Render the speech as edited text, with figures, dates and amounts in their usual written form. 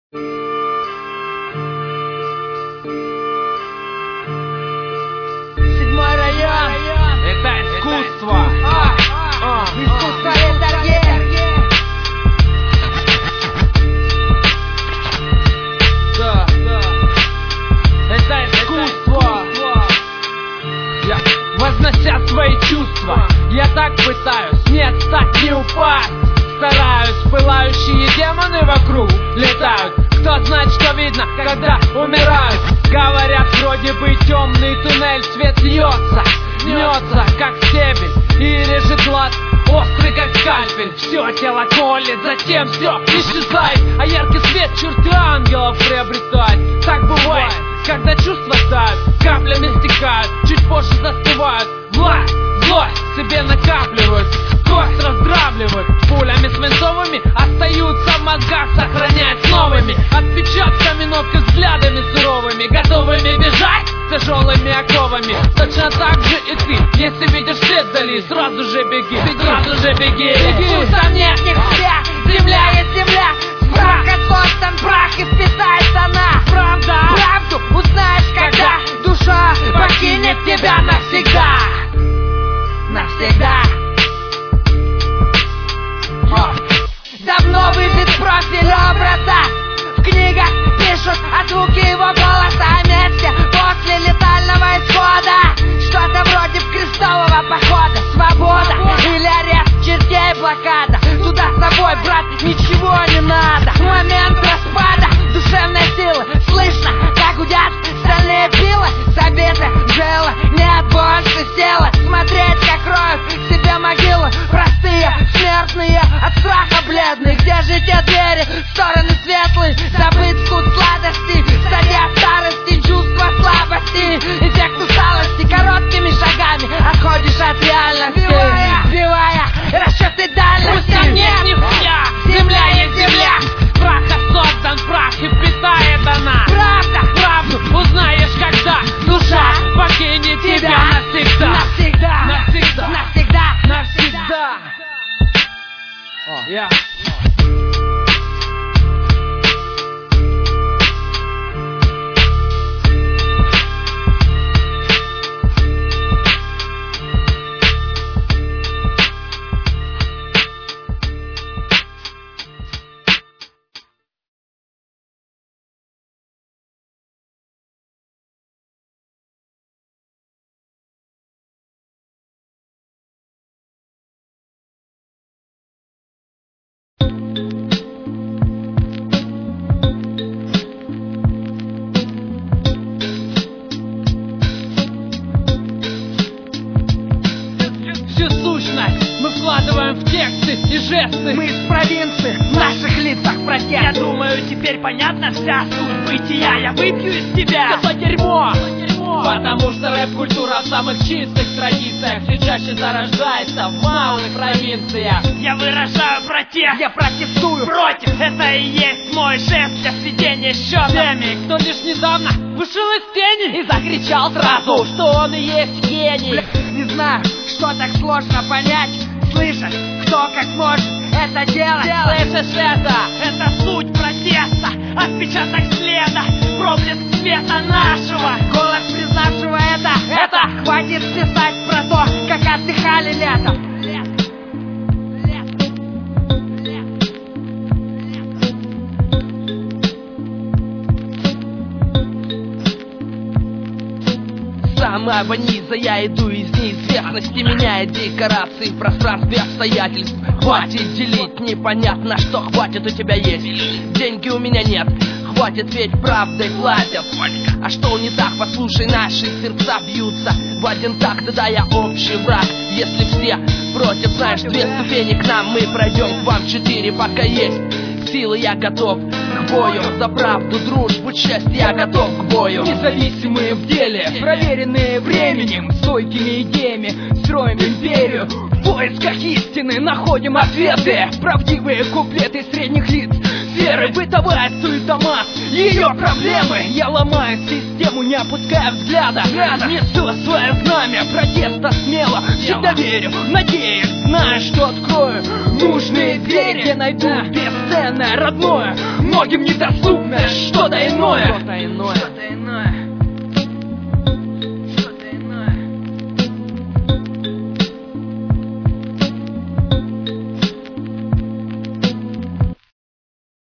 Седьмой район. Это искусство. Искусство летарги. Да. Это искусство. Вознося свои чувства, я так пытаюсь не отстать, не упасть. Стараюсь, пылающие демоны вокруг летают. Кто знает, что видно, когда умирают. Говорят, вроде бы темный туннель, свет льется, мнется, как стебель, и режет глаз, острый, как скальпель. Все тело колет, затем все исчезает, а яркий свет черты ангелов приобретает. Так бывает, когда чувства тают, каплями стекают, чуть позже застывают. Власть, злость себе накапливают, кость раздравливают, пулями свинцовыми остаются в мозгах, сохраняясь новыми отпечатками ног и взглядами суровыми, готовыми бежать тяжелыми оковами. Точно так же и ты, если видишь свет вдали, сразу же беги, сразу же беги. Пусть нет ни себя, земля есть земля, с праха создан прах и впитается она. Правду узнаешь, когда душа покинет тебя навсегда. Навсегда. Давно выбит профиль образа, в книгах пишут о звуке его голоса, о месте после летального исхода. Что-то вроде крестового похода, свобода или арест чертей, блокада. Туда с собой, брат, ничего не надо. Момент распада душевной силы, слышно, как гудят стальные пилы. Забиты жилы, нет больше силы смотреть, как роют себе могилы. Простые, смертные, от страха бледные. Где же те двери, стороны светлые? Забыть вкус сладости, стадия старости, чувство слабости, эффект усталости. Короткими шагами отходишь от реальности, сбивая расчеты дальности. Пусть нет ни хуя, земля есть земля, с праха создан прах и впитает она. Правду узнаешь, когда душа покинет тебя навсегда. Навсегда. Навсегда. Навсегда. Навсегда. Yeah. Мы вкладываем в тексты и жесты. Мы из провинции, в наших лицах протест. Я думаю, теперь понятна вся суть бытия. Я выпью из тебя это дерьмо. Потому что рэп-культура в самых чистых традициях все чаще зарождается в малых провинциях. Я выражаю протест, я протестую против. Это и есть мой жест для сведения счета теми, кто лишь недавно вышел из тени и закричал сразу, что он и есть гений. Не знаю, что так сложно понять, слышать, кто как может это делать. Слышишь это суть протеста, отпечаток следа, проблеск света нашего. Голос признавшего это хватит писать про то, как отдыхали летом. С самого низа я иду из неизвестности, меняя декорации в пространстве обстоятельств. Хватит делить, непонятно, что хватит у тебя есть. Деньги у меня нет, хватит, ведь правдой платят. А что не так, послушай, наши сердца бьются в один такт, да я общий враг. Если все против, знаешь, 2 ступени к нам, мы пройдем к вам 4, пока есть силы, я готов к бою. За правду, дружбу, честь, я готов к бою. Независимые в деле, проверенные временем, стойкими идеями, строим империю. В поисках истины находим ответы, правдивые куплеты средних лиц. Сферы, бытовая суета масс, ее проблемы. Я ломаю систему, не опуская взгляда. Несу свое знамя протеста смело. Всегда верю, надеюсь, знаю, что открою нужные двери, где найду бесценное, родное, многим недоступное, что-то иное.